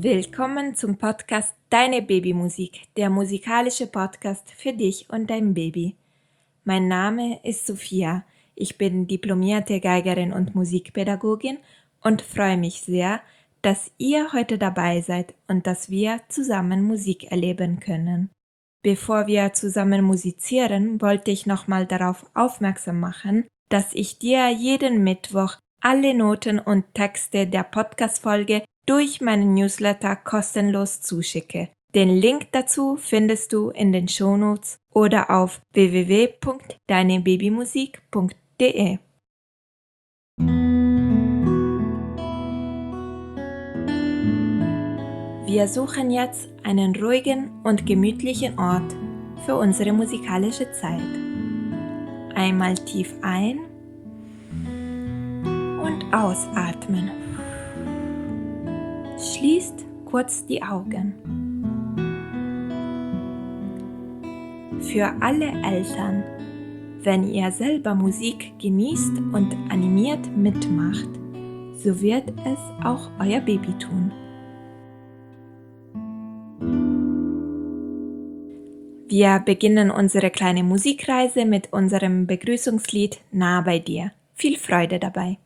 Willkommen zum Podcast Deine Babymusik, der musikalische Podcast für dich und dein Baby. Mein Name ist Sophia, ich bin diplomierte Geigerin und Musikpädagogin und freue mich sehr, dass ihr heute dabei seid und dass wir zusammen Musik erleben können. Bevor wir zusammen musizieren, wollte ich nochmal darauf aufmerksam machen, dass ich dir jeden Mittwoch alle Noten und Texte der Podcast-Folge durch meinen Newsletter kostenlos zuschicke. Den Link dazu findest du in den Shownotes oder auf www.deinebabymusik.de. Wir suchen jetzt einen ruhigen und gemütlichen Ort für unsere musikalische Zeit. Einmal tief ein und ausatmen. Schließt kurz die Augen. Für alle Eltern, wenn ihr selber Musik genießt und animiert mitmacht, so wird es auch euer Baby tun. Wir beginnen unsere kleine Musikreise mit unserem Begrüßungslied Nah bei dir. Viel Freude dabei!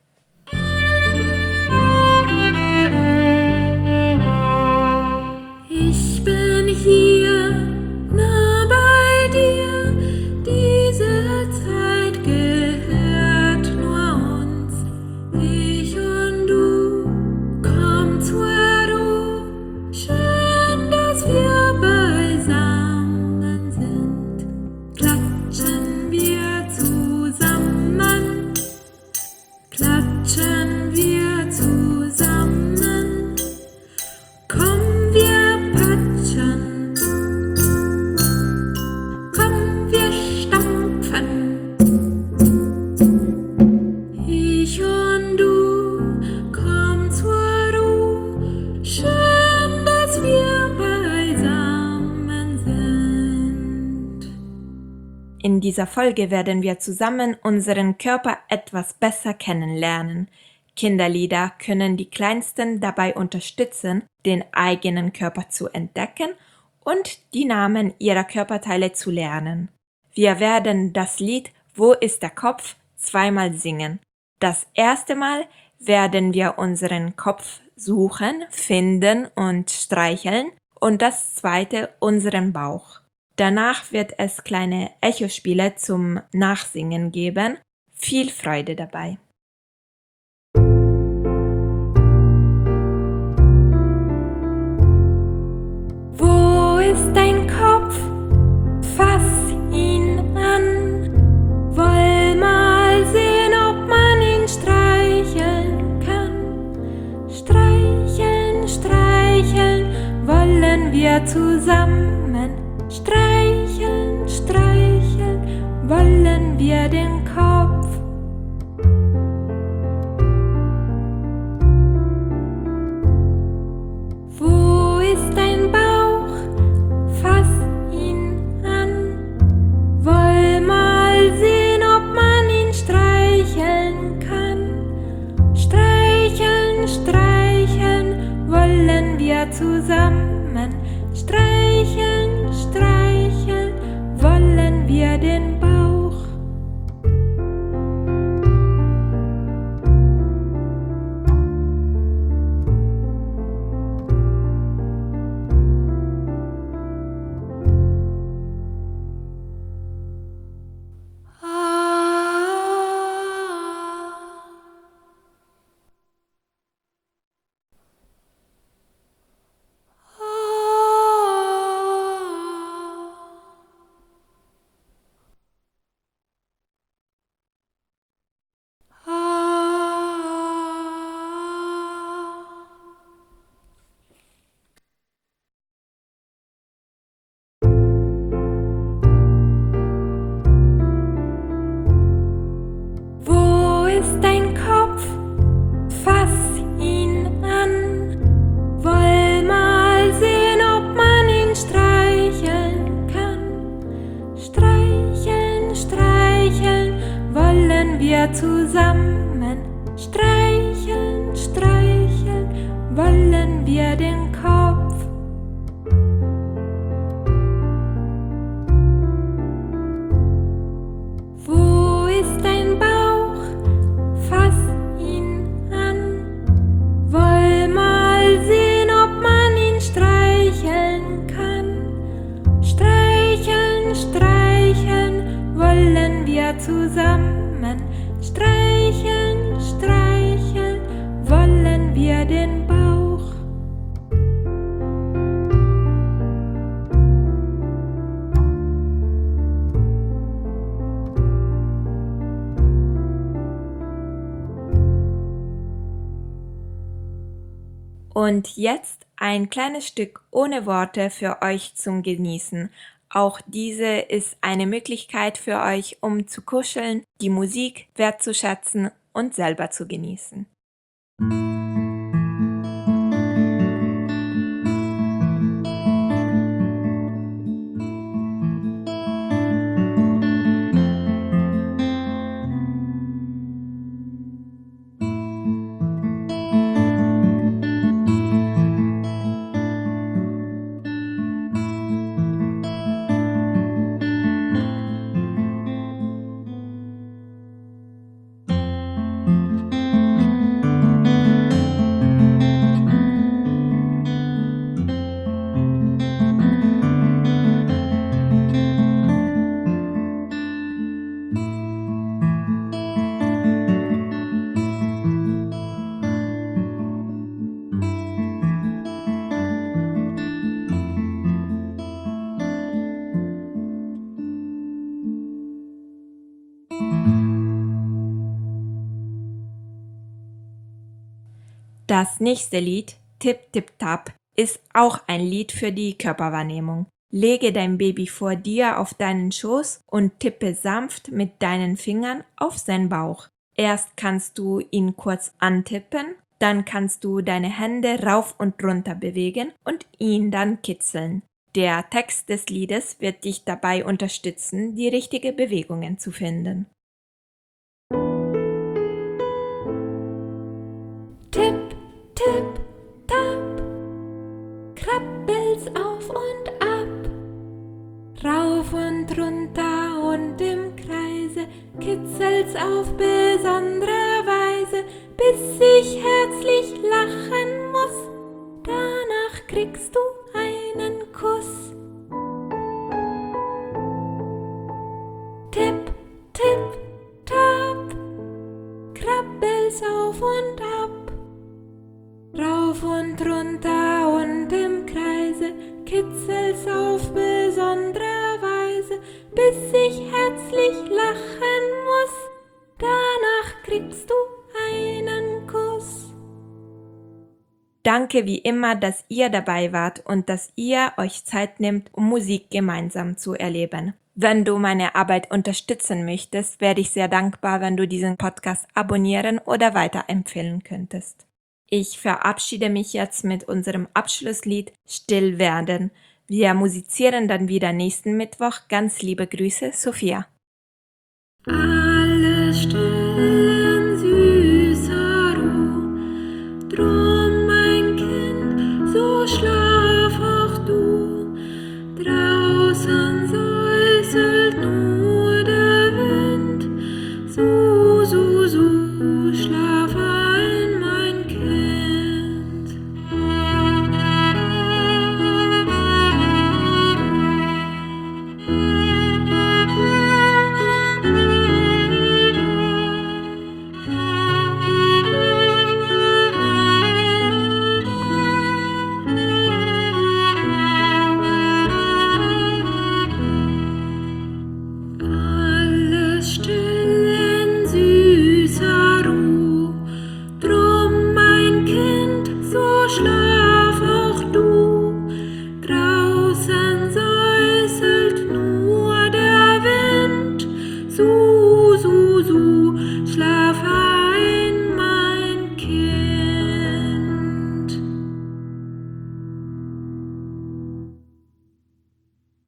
Ich bin hier, nah bei dir, diese Zeit gehört nur uns. Ich und du, komm zur Ruhe, schön, dass wir beisammen sind. Klatschen wir zusammen, klatschen wir zusammen. Komm, wir patschen, komm, wir stampfen. Ich und du, komm zur Ruhe, schön, dass wir beisammen sind. In dieser Folge werden wir zusammen unseren Körper etwas besser kennenlernen. Kinderlieder können die Kleinsten dabei unterstützen, den eigenen Körper zu entdecken und die Namen ihrer Körperteile zu lernen. Wir werden das Lied Wo ist der Kopf? Zweimal singen. Das erste Mal werden wir unseren Kopf suchen, finden und streicheln und das zweite unseren Bauch. Danach wird es kleine Echospiele zum Nachsingen geben. Viel Freude dabei! Wo ist dein Kopf? Fass ihn an. Woll mal sehen, ob man ihn streicheln kann. Streicheln, streicheln, wollen wir zusammen. Streicheln, streicheln, wollen wir den Kopf. Wo ist dein Bauch? Fass ihn an. Woll mal sehen, ob man ihn streicheln kann. Streicheln, streicheln, wollen wir zusammen. Streicheln, streicheln, wollen wir den Bauch. Wo ist dein Kopf? Fass ihn an. Woll mal sehen, ob man ihn streicheln kann. Streicheln, streicheln, wollen wir zusammen. Streicheln, streicheln, wollen wir den Kopf. Wo ist dein Bauch? Fass ihn an. Woll mal sehen, ob man ihn streicheln kann. Streicheln, streicheln, wollen wir zusammen. Streicheln, streicheln, wollen wir den Bauch. Und jetzt ein kleines Stück ohne Worte für euch zum Genießen. Auch diese ist eine Möglichkeit für euch, um zu kuscheln, die Musik wertzuschätzen und selber zu genießen. Das nächste Lied, Tip Tip Tap, ist auch ein Lied für die Körperwahrnehmung. Lege dein Baby vor dir auf deinen Schoß und tippe sanft mit deinen Fingern auf seinen Bauch. Erst kannst du ihn kurz antippen, dann kannst du deine Hände rauf und runter bewegen und ihn dann kitzeln. Der Text des Liedes wird dich dabei unterstützen, die richtigen Bewegungen zu finden. Tipp, tipp, tap, krabbelst auf und ab, rauf und runter und im Kreise, kitzelst auf besondere Weise, bis ich herzlich lachen muss, danach kriegst du einen Kuss. Tipp, tipp, tap, krabbelst auf und ab, rauf und runter und im Kreise, kitzelst auf besondere Weise, bis ich herzlich lachen muss, danach kriegst du einen Kuss. Danke wie immer, dass ihr dabei wart und dass ihr euch Zeit nehmt, um Musik gemeinsam zu erleben. Wenn du meine Arbeit unterstützen möchtest, wäre ich sehr dankbar, wenn du diesen Podcast abonnieren oder weiterempfehlen könntest. Ich verabschiede mich jetzt mit unserem Abschlusslied Still werden. Wir musizieren dann wieder nächsten Mittwoch. Ganz liebe Grüße, Sophia.